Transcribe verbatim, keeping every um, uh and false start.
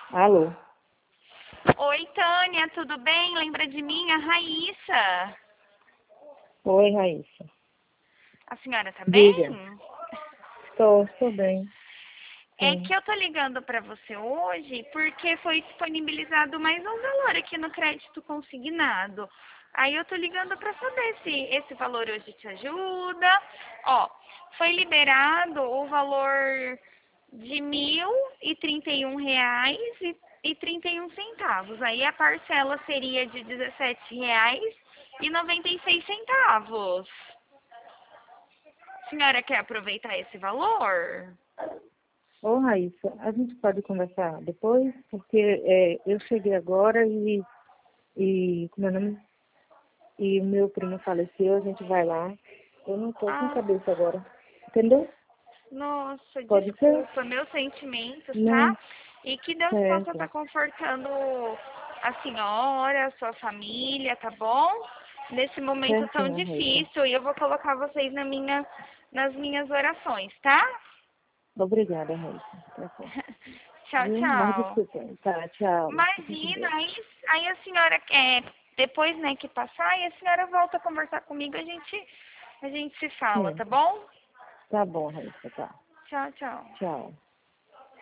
Alô? Oi, Tânia, tudo bem? Lembra de mim? A Raíssa. Oi, Raíssa. A senhora tá Diga. bem? Estou, estou bem. É Sim. que eu tô ligando pra você hoje porque foi disponibilizado mais um valor aqui no crédito consignado. Aí eu tô ligando pra saber se esse valor hoje te ajuda. Ó, foi liberado o valor de mil e trinta e um reais e, e trinta e um centavos. Aí a parcela seria de dezessete reais e noventa e seis centavos. A senhora quer aproveitar esse valor? Ô, Raíssa, a gente pode conversar depois? Porque é, eu cheguei agora e, e, como é o nome? E o meu primo faleceu, a gente vai lá. Eu não estou com Ah, cabeça agora. Entendeu? nossa, Pode ser? desculpa, meus sentimentos, Não, tá? E que Deus possa estar certo. confortando a senhora, a sua família, tá bom? Nesse momento tão Certinho, Raíssa. difícil, e eu vou colocar vocês na minha, nas minhas orações, tá? Obrigada, Raíssa. Tá certo. Tchau, Viu? Mas tchau. desculpa. Tá, tchau. Fica com Imagina, Deus. aí, aí a senhora, é, depois, né, que passar, aí a senhora volta a conversar comigo, a gente, a gente se fala, Sim. tá bom? Tá bom, Raíssa, tá. Tchau, tchau. Tchau.